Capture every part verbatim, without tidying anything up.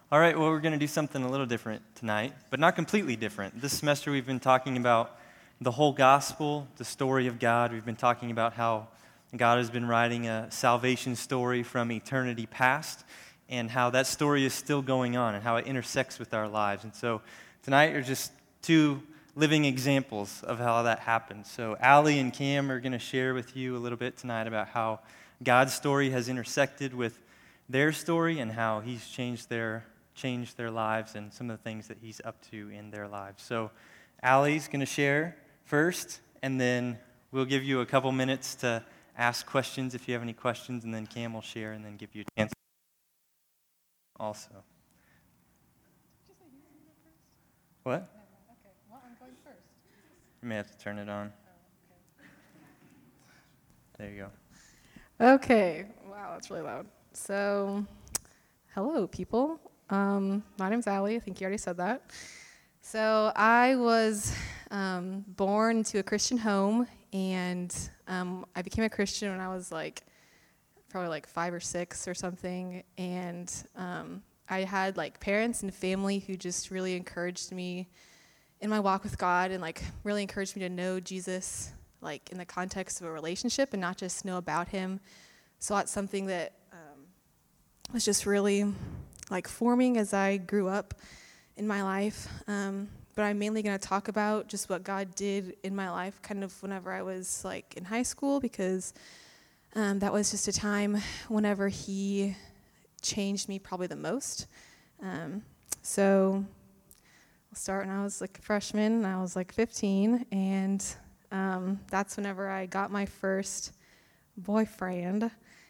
All right, well, we're going to do something a little different tonight, but not completely different. This semester we've been talking about the whole gospel, the story of God. We've been talking about how God has been writing a salvation story from eternity past and how that story is still going on and how it intersects with our lives. And so tonight are just two living examples of how that happens. So Allie and Cam are going to share with you a little bit tonight about how God's story has intersected with their story and how he's changed their changed their lives and some of the things that he's up to in their lives. So Allie's going to share first, and then we'll give you a couple minutes to ask questions if you have any questions, and then Cam will share and then give you a chance also. What? Okay, well, I'm going first. You may have to turn it on. Oh, There you go. okay. Okay, wow, that's really loud. So, hello, people. Um, my name's Allie. I think you already said that. So, I was um, born into a Christian home, and um, I became a Christian when I was like, probably like five or six or something, and um, I had like parents and family who just really encouraged me in my walk with God and like really encouraged me to know Jesus like in the context of a relationship and not just know about him. So that's something that um, was just really like forming as I grew up in my life. Um, but I'm mainly going to talk about just what God did in my life kind of whenever I was like in high school, because um, that was just a time whenever he changed me probably the most. Um, so I'll start when I was like a freshman, and I was like fifteen, and um, that's whenever I got my first boyfriend.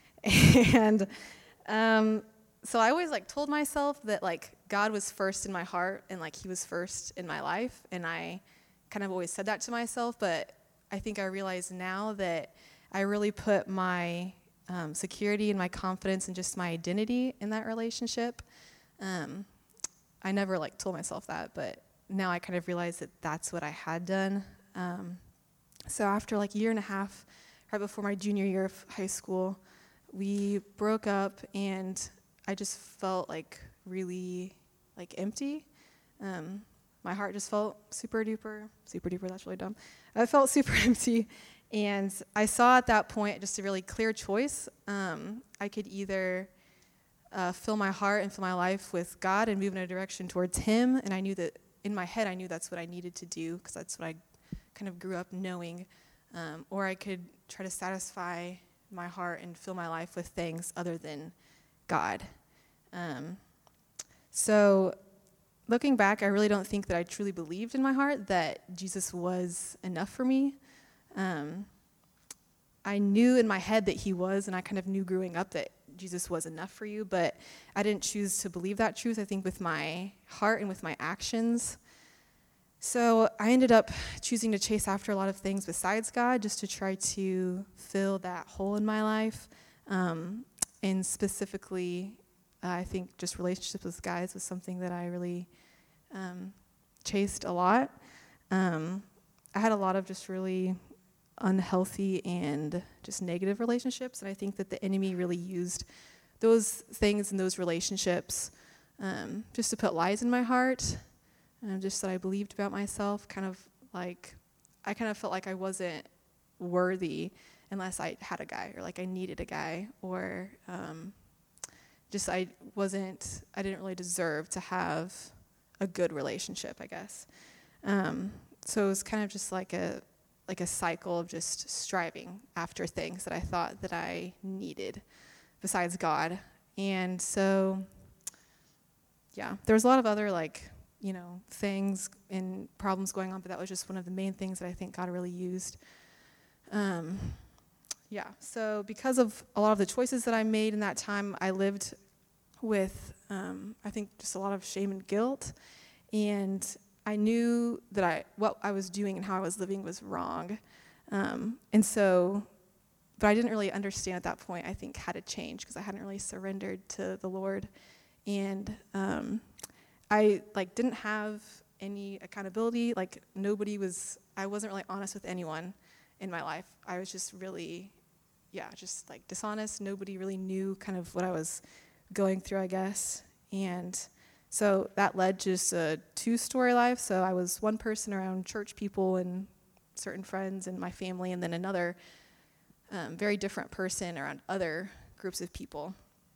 and um, so I always like told myself that like God was first in my heart and like he was first in my life, and I kind of always said that to myself, but I think I realize now that I really put my um, security and my confidence and just my identity in that relationship. Um, I never like told myself that, but now I kind of realize that that's what I had done. Um, so after like a year and a half, right before my junior year of high school, we broke up, and I just felt like really like empty. Um, my heart just felt super duper, super duper, that's really dumb. I felt super empty. And I saw at that point just a really clear choice. Um, I could either uh, fill my heart and fill my life with God and move in a direction towards him. And I knew that in my head, I knew that's what I needed to do, because that's what I kind of grew up knowing. Um, or I could try to satisfy my heart and fill my life with things other than God. Um, so looking back, I really don't think that I truly believed in my heart that Jesus was enough for me. Um, I knew in my head that he was, and I kind of knew growing up that Jesus was enough for you, but I didn't choose to believe that truth, I think, with my heart and with my actions. So I ended up choosing to chase after a lot of things besides God, just to try to fill that hole in my life. Um, and specifically, uh, I think just relationships with guys was something that I really um, chased a lot. Um, I had a lot of just really unhealthy and just negative relationships, and I think that the enemy really used those things and those relationships um, just to put lies in my heart, and just that I believed about myself, kind of like I kind of felt like I wasn't worthy unless I had a guy, or like I needed a guy, or um, just I wasn't I didn't really deserve to have a good relationship, I guess. Um, so it was kind of just like a like a cycle of just striving after things that I thought that I needed besides God. And so, yeah, there was a lot of other like, you know, things and problems going on, but that was just one of the main things that I think God really used. Um, yeah, so because of a lot of the choices that I made in that time, I lived with, um, I think, just a lot of shame and guilt. And I knew that I what I was doing and how I was living was wrong. Um, and so, but I didn't really understand at that point, I think, how to change, because I hadn't really surrendered to the Lord. And um, I like didn't have any accountability. Like nobody was, I wasn't really honest with anyone in my life. I was just really, yeah, just like dishonest. Nobody really knew kind of what I was going through, I guess. And So that led to just a two-story life. So I was one person around church people and certain friends and my family, and then another um, very different person around other groups of people.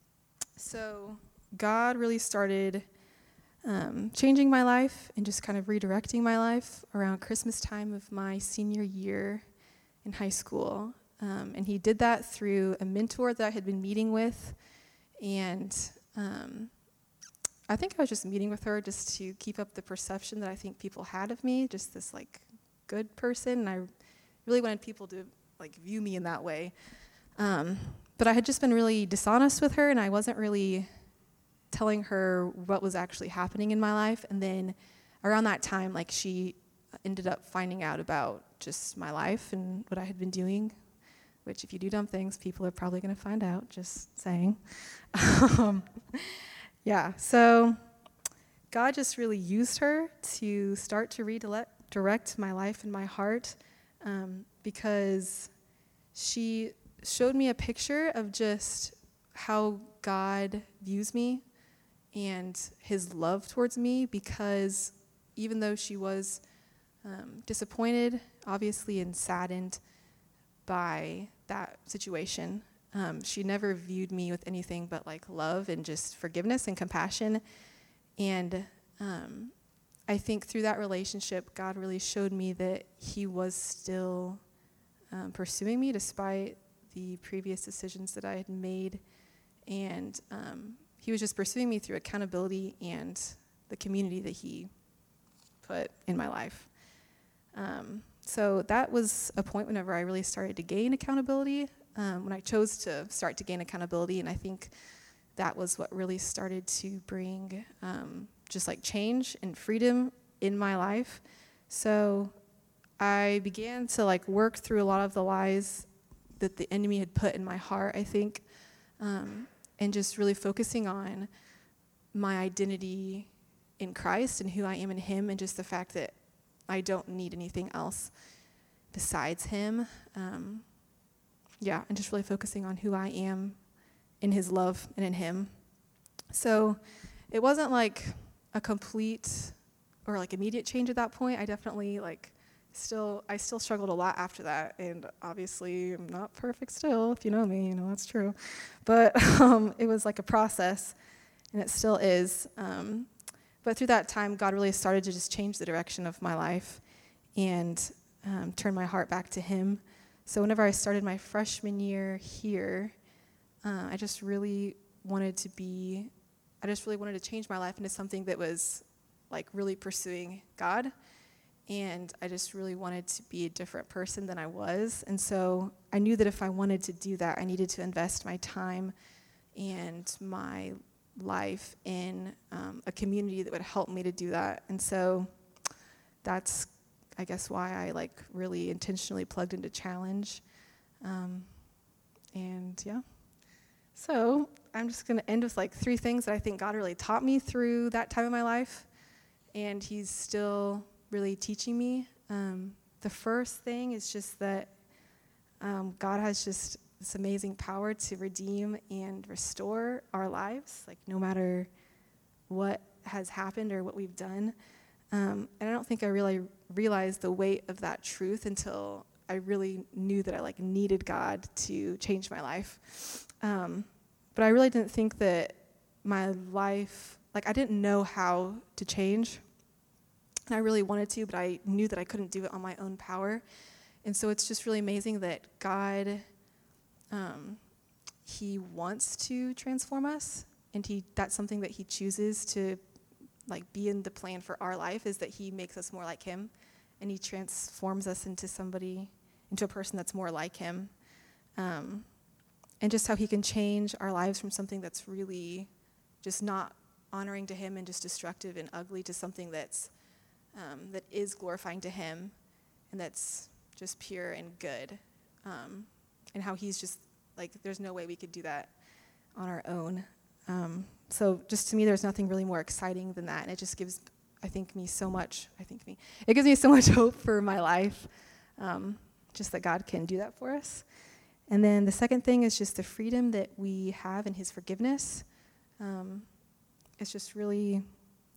So God really started um, changing my life and just kind of redirecting my life around Christmas time of my senior year in high school. Um, and he did that through a mentor that I had been meeting with. And um, I think I was just meeting with her just to keep up the perception that I think people had of me, just this like good person. And I really wanted people to like view me in that way. Um, but I had just been really dishonest with her, and I wasn't really telling her what was actually happening in my life. And then around that time, like she ended up finding out about just my life and what I had been doing, which if you do dumb things, people are probably going to find out, just saying. um, yeah, so God just really used her to start to redirect my life and my heart um, because she showed me a picture of just how God views me and his love towards me, because even though she was um, disappointed, obviously, and saddened by that situation, um, she never viewed me with anything but like love and just forgiveness and compassion. And um, I think through that relationship, God really showed me that he was still um, pursuing me despite the previous decisions that I had made. And um, he was just pursuing me through accountability and the community that he put in my life. Um, so that was a point whenever I really started to gain accountability, um, when I chose to start to gain accountability. And I think that was what really started to bring um, just like change and freedom in my life. So I began to like work through a lot of the lies that the enemy had put in my heart, I think, um, and just really focusing on my identity in Christ and who I am in him, and just the fact that I don't need anything else besides him. Um, yeah, and just really focusing on who I am in his love and in him. So it wasn't like a complete or like immediate change at that point. I definitely like still, I still struggled a lot after that. And obviously I'm not perfect still. If you know me, you know that's true. But um, it was like a process, and it still is. Um, but through that time, God really started to just change the direction of my life and um, turn my heart back to him. So whenever I started my freshman year here, uh, I just really wanted to be, I just really wanted to change my life into something that was like really pursuing God. And I just really wanted to be a different person than I was. And so I knew that if I wanted to do that, I needed to invest my time and my life in um, a community that would help me to do that. And so that's, I guess, why I like really intentionally plugged into Challenge. Um, and yeah. So I'm just going to end with like three things that I think God really taught me through that time in my life. And he's still really teaching me. Um, the first thing is just that um, God has just this amazing power to redeem and restore our lives, like no matter what has happened or what we've done. Um, and I don't think I really realized the weight of that truth until I really knew that I like needed God to change my life. Um, but I really didn't think that my life, like I didn't know how to change. And I really wanted to, but I knew that I couldn't do it on my own power. And so it's just really amazing that God, um, he wants to transform us, and he that's something that he chooses to like be in the plan for our life, is that he makes us more like him, and he transforms us into somebody, into a person that's more like him. Um, and just how he can change our lives from something that's really just not honoring to him and just destructive and ugly to something that's um, that is glorifying to him and that's just pure and good. Um, and how he's just like, there's no way we could do that on our own. Um, so just to me, there's nothing really more exciting than that. And it just gives, I think, me so much, I think me, it gives me so much hope for my life, um, just that God can do that for us. And then the second thing is just the freedom that we have in his forgiveness. Um, it's just really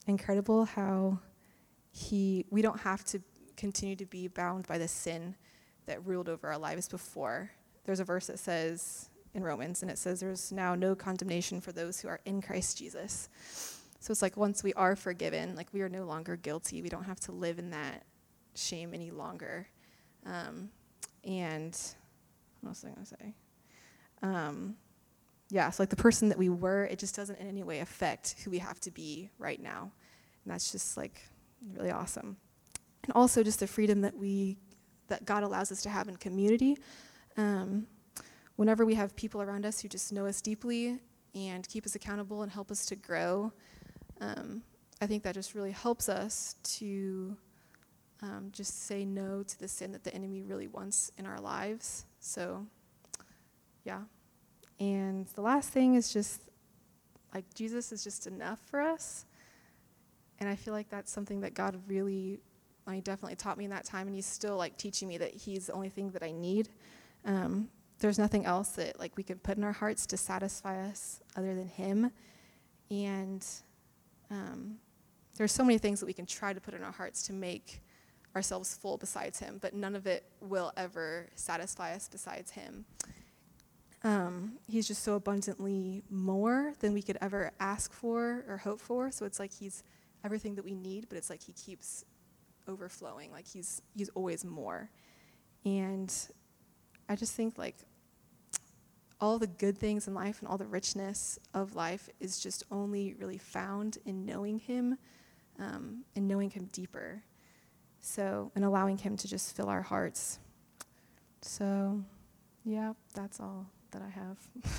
incredible how he we don't have to continue to be bound by the sin that ruled over our lives before. There's a verse that says in Romans, and it says there's now no condemnation for those who are in Christ Jesus. So it's like once we are forgiven, like we are no longer guilty. We don't have to live in that shame any longer. Um, and what else was I going to say? Um, yeah, so like the person that we were, it just doesn't in any way affect who we have to be right now. And that's just like really awesome. And also just the freedom that we, that God allows us to have in community. Um, whenever we have people around us who just know us deeply and keep us accountable and help us to grow, um, I think that just really helps us to um, just say no to the sin that the enemy really wants in our lives. So, yeah. And the last thing is just, like, Jesus is just enough for us. And I feel like that's something that God really, like, definitely taught me in that time, and he's still, like, teaching me that he's the only thing that I need. Um, there's nothing else that, like, we can put in our hearts to satisfy us other than him. And um, there's so many things that we can try to put in our hearts to make ourselves full besides him, but none of it will ever satisfy us besides him. Um, he's just so abundantly more than we could ever ask for or hope for. So it's like he's everything that we need, but it's like he keeps overflowing. Like he's he's always more. And I just think like all the good things in life and all the richness of life is just only really found in knowing him um, and knowing him deeper. So, and allowing him to just fill our hearts. So, yeah, that's all that I have.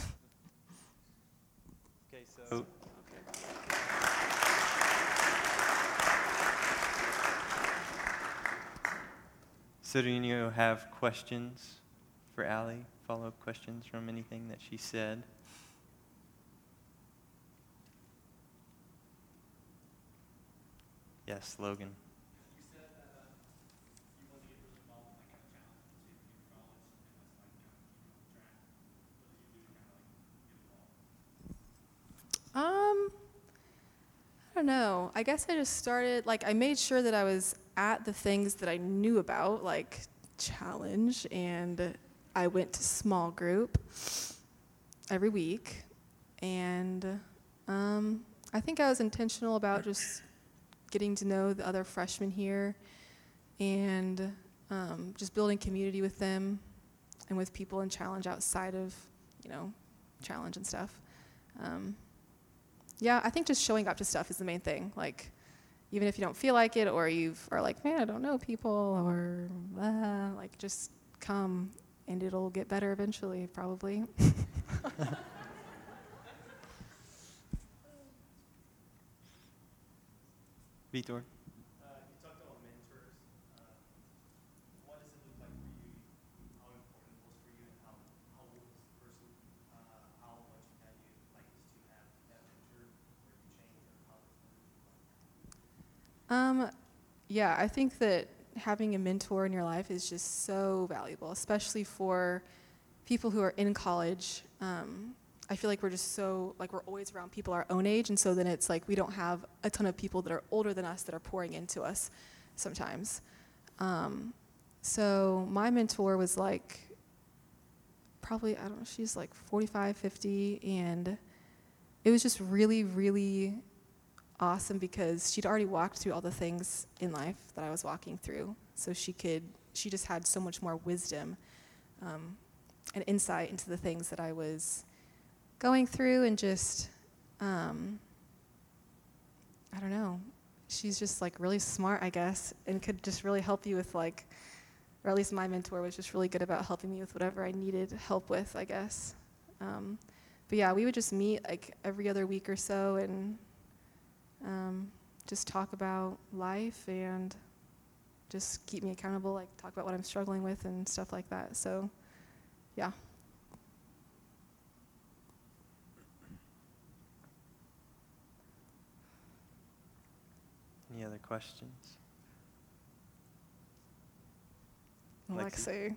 Okay, so So do you have questions for Allie? Follow-up questions from anything that she said? Yes, Logan. You said that uh, you wanted to get really involved in like kind of challenge and see if you could college and that's like kind of keep you on track. What did you do to kind of like get involved? Um, I don't know. I guess I just started, like, I made sure that I was at the things that I knew about, like challenge, and I went to small group every week. And um, I think I was intentional about just getting to know the other freshmen here and um, just building community with them and with people in challenge outside of, you know, challenge and stuff. Um, yeah, I think just showing up to stuff is the main thing. Like, even if you don't feel like it or you are like, man, I don't know people, or uh, like, just come and it'll get better eventually, probably. Vitor? Uh, you talked about mentors. Uh, what does it look like for you? How important it was for you, and how how old was the person? Uh, how much value like is to have that mentor, or you change, or how does it look like? Um, yeah, I think that having a mentor in your life is just so valuable, especially for people who are in college. Um, I feel like we're just so, like we're always around people our own age, and so then it's like we don't have a ton of people that are older than us that are pouring into us sometimes. Um, so my mentor was like, probably, I don't know, she's like forty-five, fifty, and it was just really, really awesome because she'd already walked through all the things in life that I was walking through. So she could, she just had so much more wisdom um, and insight into the things that I was going through, and just, um, I don't know, she's just like really smart, I guess, and could just really help you with like, or at least my mentor was just really good about helping me with whatever I needed help with, I guess. Um, but yeah, we would just meet like every other week or so and um, just talk about life and just keep me accountable, like talk about what I'm struggling with and stuff like that. So, yeah. Any other questions? Alexei.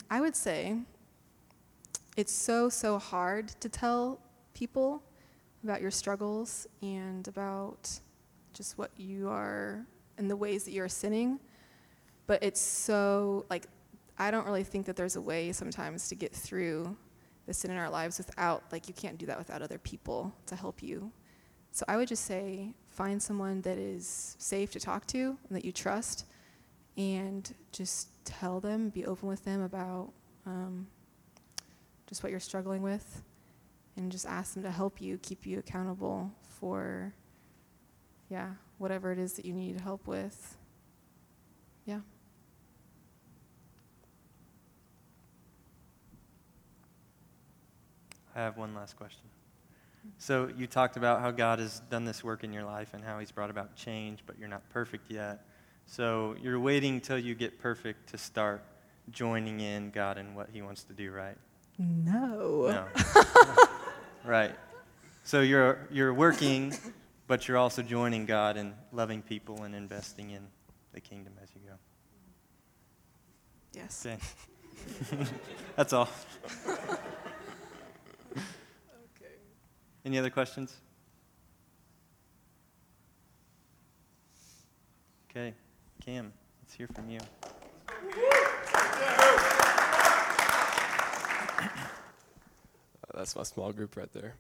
I would say it's so, so hard to tell people about your struggles and about just what you are and the ways that you're sinning. But it's so, like, I don't really think that there's a way sometimes to get through the sin in our lives without, like, you can't do that without other people to help you. So I would just say find someone that is safe to talk to and that you trust, and just tell them, be open with them about um, just what you're struggling with, and just ask them to help you, keep you accountable for, yeah, whatever it is that you need help with. Yeah. I have one last question. So you talked about how God has done this work in your life and how he's brought about change, but you're not perfect yet. So you're waiting till you get perfect to start joining in God in what he wants to do, right? No. No. Right. So you're you're working, but you're also joining God in loving people and investing in the kingdom as you go. Yes. Okay. That's all. Okay. Any other questions? Okay. Cam, let's hear from you. Uh, that's my small group right there.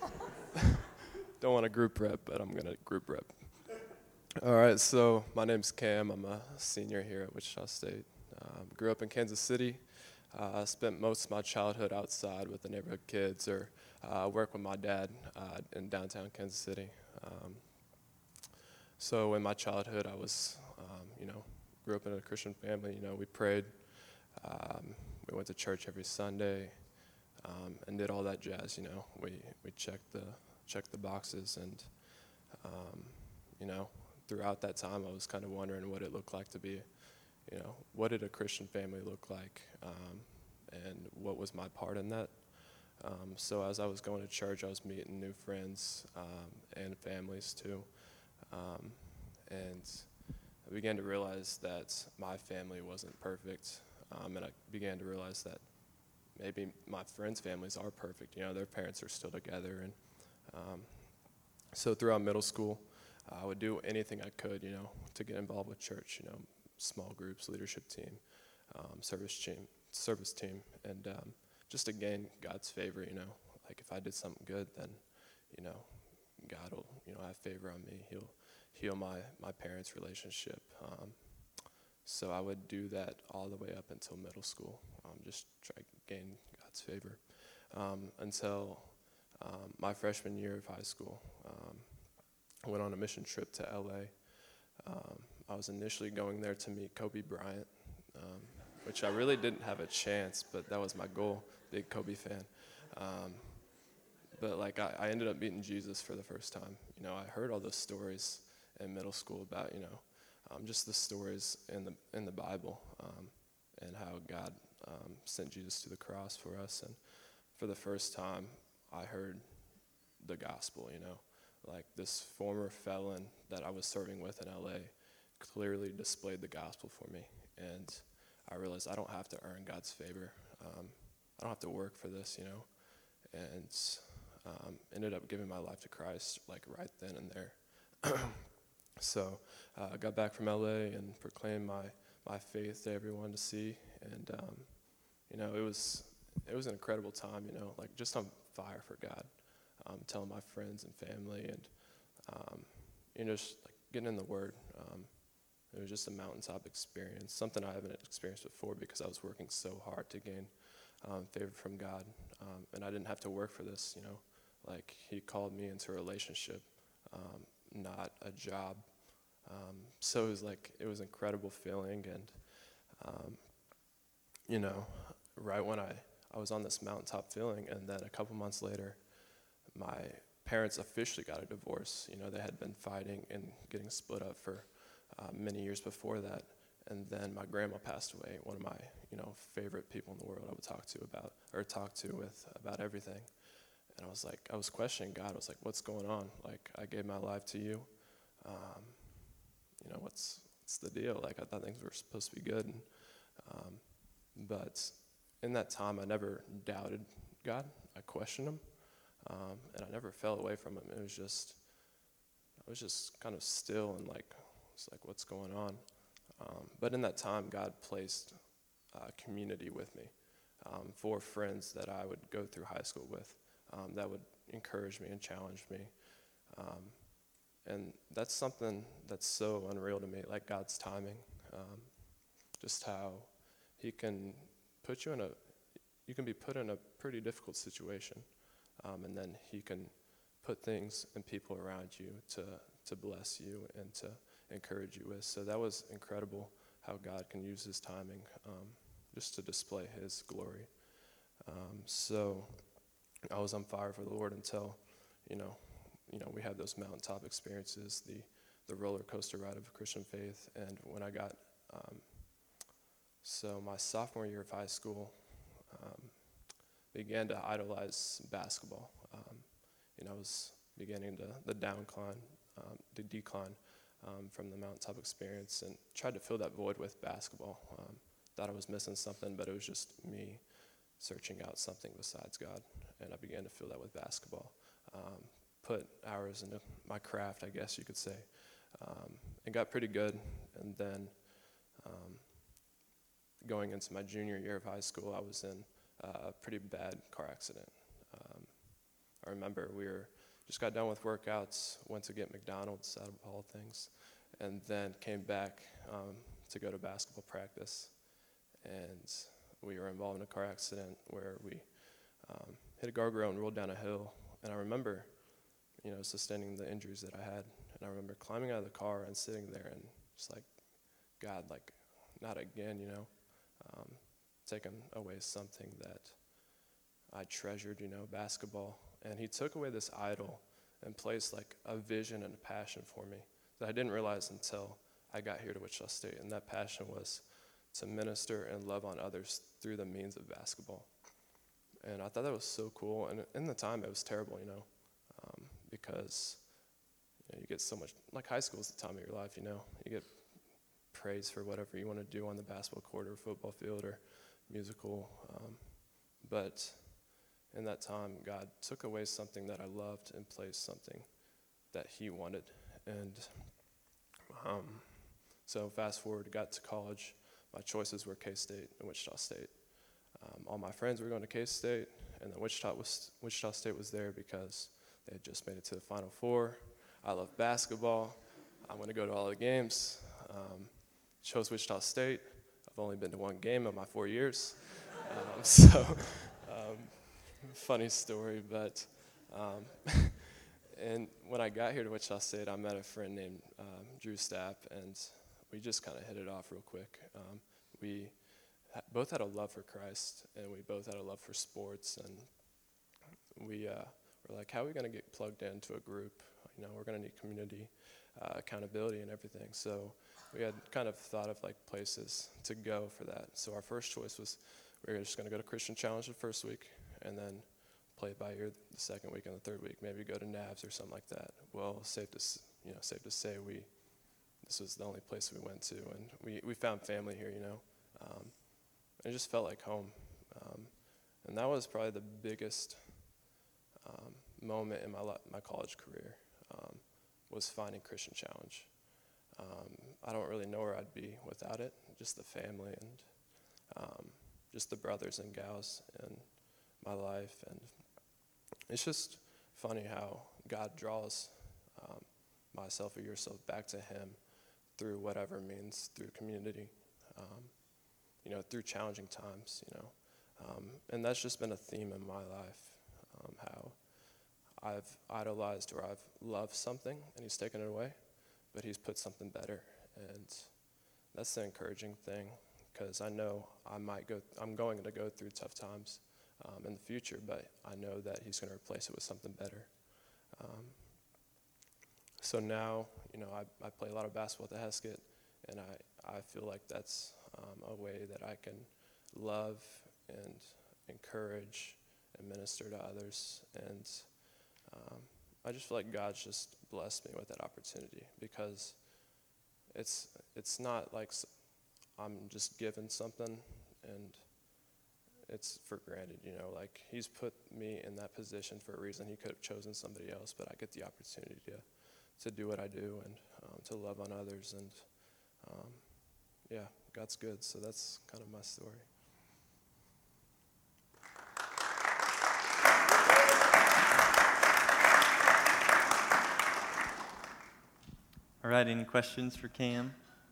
Don't want to group rep, but I'm going to group rep. All right, so my name's Cam. I'm a senior here at Wichita State. Um, grew up in Kansas City. I uh, spent most of my childhood outside with the neighborhood kids, or uh, worked with my dad uh, in downtown Kansas City. Um, so in my childhood, I was, um, you know, grew up in a Christian family. You know, we prayed. Um, we went to church every Sunday. Um, and did all that jazz, you know. We we checked the checked the boxes, and um, you know, throughout that time, I was kind of wondering what it looked like to be, you know, what did a Christian family look like, um, and what was my part in that. Um, so as I was going to church, I was meeting new friends um, and families too, um, and I began to realize that my family wasn't perfect, um, and I began to realize that maybe my friends' families are perfect. You know, their parents are still together. And um, so throughout middle school, uh, I would do anything I could, you know, to get involved with church, you know, small groups, leadership team, um, service team, service team, and um, just to gain God's favor, you know. Like if I did something good, then, you know, God will, you know, have favor on me. He'll heal my, my parents' relationship. Um, So I would do that all the way up until middle school, um, just try to gain God's favor. Um, until um, my freshman year of high school, um, I went on a mission trip to L A. Um, I was initially going there to meet Kobe Bryant, um, which I really didn't have a chance, but that was my goal, big Kobe fan. Um, but like I, I ended up meeting Jesus for the first time. You know, I heard all those stories in middle school about, you know, Um, just the stories in the in the Bible, um, and how God um, sent Jesus to the cross for us. And for the first time, I heard the gospel, you know, like this former felon that I was serving with in L A clearly displayed the gospel for me. And I realized I don't have to earn God's favor. Um, I don't have to work for this, you know, and um, ended up giving my life to Christ like right then and there. So uh, I got back from L A and proclaimed my, my faith to everyone to see, and um, you know, it was it was an incredible time. You know, like just on fire for God, um, telling my friends and family, and um, you know, just like getting in the Word. Um, it was just a mountaintop experience, something I haven't experienced before because I was working so hard to gain um, favor from God, um, and I didn't have to work for this. You know, like He called me into a relationship. Um, not a job. Um, so it was like, it was an incredible feeling. And, um, you know, right when I, I was on this mountaintop feeling, and then a couple months later, my parents officially got a divorce. You know, they had been fighting and getting split up for uh, many years before that. And then my grandma passed away, one of my, you know, favorite people in the world I would talk to about, or talk to with about everything. And I was like, I was questioning God. I was like, what's going on? Like, I gave my life to you. Um, you know, what's what's the deal? Like, I thought things were supposed to be good. And, um, but in that time, I never doubted God. I questioned him, um, and I never fell away from him. It was just, I was just kind of still and like, it's like, what's going on? Um, but in that time, God placed uh, community with me, um, four friends that I would go through high school with, um, that would encourage me and challenge me. Um, and that's something that's so unreal to me, like God's timing, um, just how he can put you in a, you can be put in a pretty difficult situation, um, and then he can put things and people around you to, to bless you and to encourage you with. So that was incredible how God can use his timing um, just to display his glory. Um, so I was on fire for the Lord until, you know, you know, we had those mountaintop experiences, the, the roller coaster ride of Christian faith. And when I got, um, so my sophomore year of high school, um, began to idolize basketball. Um, you know, I was beginning to the downcline, um, the decline um, from the mountaintop experience, and tried to fill that void with basketball. Um, thought I was missing something, but it was just me searching out something besides God, and I began to fill that with basketball. Um, put hours into my craft, I guess you could say, um, and got pretty good. And then um, going into my junior year of high school, I was in uh, a pretty bad car accident. Um, I remember we were just got done with workouts, went to get McDonald's out of all things, and then came back um, to go to basketball practice. And we were involved in a car accident where we um, hit a guardrail and rolled down a hill. And I remember, you know, sustaining the injuries that I had. And I remember climbing out of the car and sitting there and just like, God, like, not again, you know, um, taking away something that I treasured, you know, basketball. And he took away this idol and placed like a vision and a passion for me that I didn't realize until I got here to Wichita State. And that passion was to minister and love on others through the means of basketball. And I thought that was so cool. And in the time, it was terrible, you know, um, because you know, you get so much, like high school is the time of your life, you know. You get praise for whatever you want to do on the basketball court or football field or musical. Um, but in that time, God took away something that I loved and placed something that he wanted. And um, so fast forward, got to college. My choices were K-State and Wichita State. Um, all my friends were going to K-State, and then Wichita, was, Wichita State was there because they had just made it to the Final Four. I love basketball. I'm going to go to all the games. Um, chose Wichita State. I've only been to one game in my four years. Um, so, um, funny story, but um, and when I got here to Wichita State, I met a friend named um, Drew Stapp, and we just kind of hit it off real quick. Um, we ha- both had a love for Christ, and we both had a love for sports, and we uh, were like, how are we going to get plugged into a group? You know, we're going to need community uh, accountability and everything. So we had kind of thought of like places to go for that. So our first choice was we were just going to go to Christian Challenge the first week, and then play it by ear the second week and the third week. Maybe go to N A V S or something like that. Well, safe to s- you know, safe to say we this was the only place we went to, and we, we found family here. You know, um, it just felt like home, um, and that was probably the biggest um, moment in my li- my college career. Um, was finding Christian Challenge. Um, I don't really know where I'd be without it. Just the family and um, just the brothers and gals in my life, and it's just funny how God draws um, myself or yourself back to him through whatever means, through community, um, you know, through challenging times, you know. Um, and that's just been a theme in my life, um, how I've idolized or I've loved something and he's taken it away, but he's put something better. And that's the encouraging thing, because I know I might go, I'm going to go through tough times um, in the future, but I know that he's going to replace it with something better. Um, so now, you know, I, I play a lot of basketball at the Heskett, and I, I feel like that's um, a way that I can love and encourage and minister to others. And um, I just feel like God's just blessed me with that opportunity, because it's it's not like I'm just given something and it's for granted, you know, like he's put me in that position for a reason. He could have chosen somebody else, but I get the opportunity to to do what I do and um, to love on others. And um, yeah, God's good. So that's kind of my story. All right, any questions for Cam?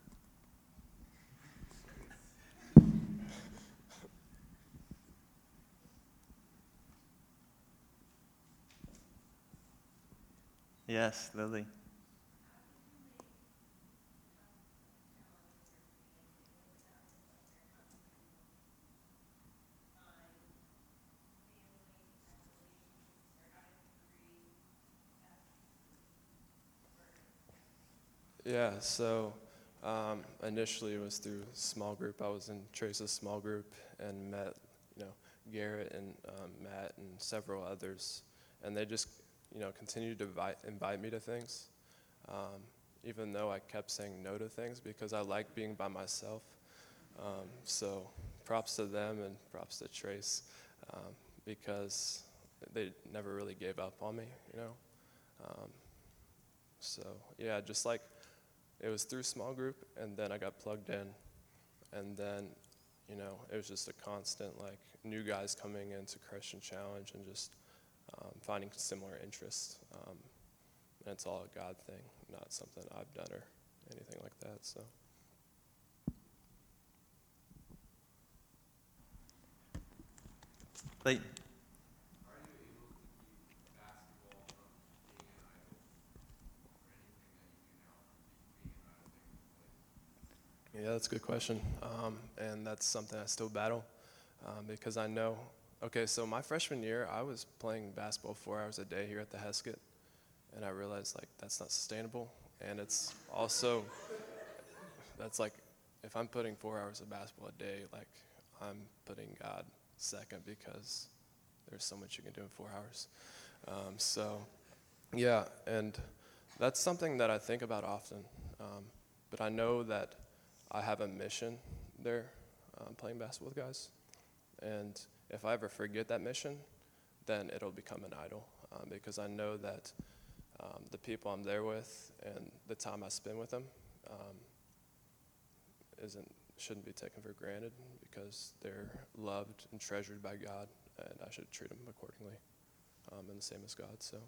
Yes, Lily. Yeah, so um, initially it was through small group. I was in Trace's small group and met, you know, Garrett and um, Matt and several others, and they just, you know, continued to invite, invite me to things, um, even though I kept saying no to things because I like being by myself. Um, so props to them and props to Trace um, because they never really gave up on me, you know. Um, so yeah, just like. It was through small group, and then I got plugged in, and then, you know, it was just a constant, like, new guys coming into Christian Challenge and just um, finding similar interests. Um, and it's all a God thing, not something I've done or anything like that, so. Clayton. Yeah, that's a good question. Um, and that's something I still battle um, because I know, okay, so my freshman year, I was playing basketball four hours a day here at the Heskett, and I realized, like, that's not sustainable. And it's also, that's like, if I'm putting four hours of basketball a day, like, I'm putting God second because there's so much you can do in four hours. Um, so, yeah, and that's something that I think about often. Um, but I know that I have a mission there, um, playing basketball with guys. And if I ever forget that mission, then it'll become an idol. Um, because I know that um, the people I'm there with and the time I spend with them um, isn't shouldn't be taken for granted because they're loved and treasured by God, and I should treat them accordingly, um, and the same as God. So.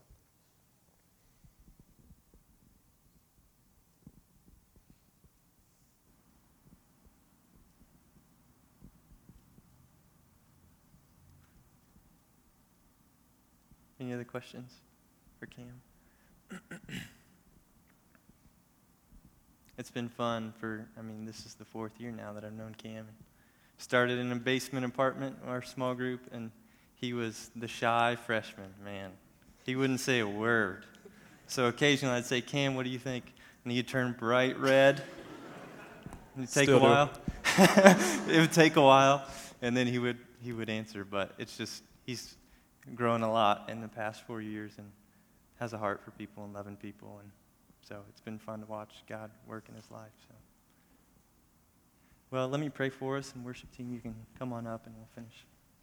Any other questions for Cam? It's been fun for, I mean, this is the fourth year now that I've known Cam. Started in a basement apartment, our small group, and he was the shy freshman, man. He wouldn't say a word. So occasionally I'd say, Cam, what do you think? And he'd turn bright red. It'd take Still a do. while. It would take a while, and then he would he would answer. But it's just, he's grown a lot in the past four years and has a heart for people and loving people. And so it's been fun to watch God work in his life. So, well, let me pray for us, and worship team, you can come on up and we'll finish.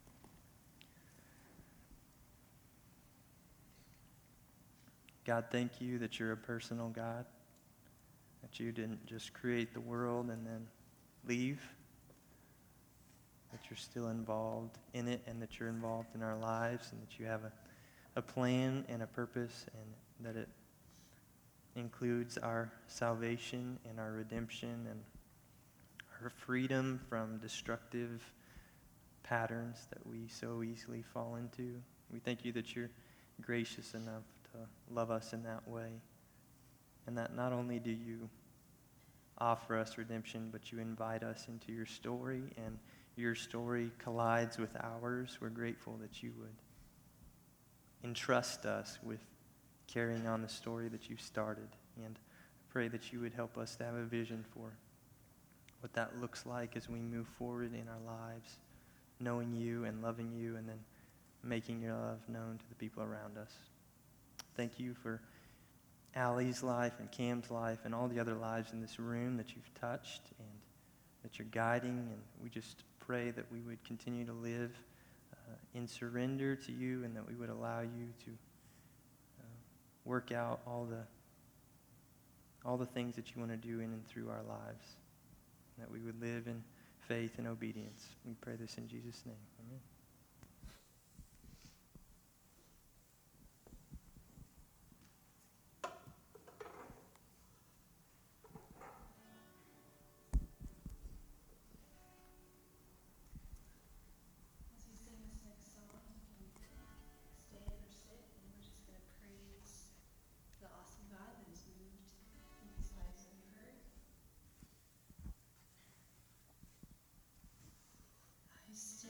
God, thank you that you're a personal God, that you didn't just create the world and then leave, that you're still involved in it and that you're involved in our lives and that you have a, a plan and a purpose and that it includes our salvation and our redemption and our freedom from destructive patterns that we so easily fall into. We thank you that you're gracious enough to love us in that way, and that not only do you offer us redemption, but you invite us into your story, and your story collides with ours. We're grateful that you would entrust us with carrying on the story that you started, and I pray that you would help us to have a vision for what that looks like as we move forward in our lives, knowing you and loving you, and then making your love known to the people around us. Thank you for Allie's life and Cam's life and all the other lives in this room that you've touched and that you're guiding, and we just pray that we would continue to live uh, in surrender to you, and that we would allow you to uh, work out all the all the things that you want to do in and through our lives, and that we would live in faith and obedience. We pray this in Jesus' name. Amen.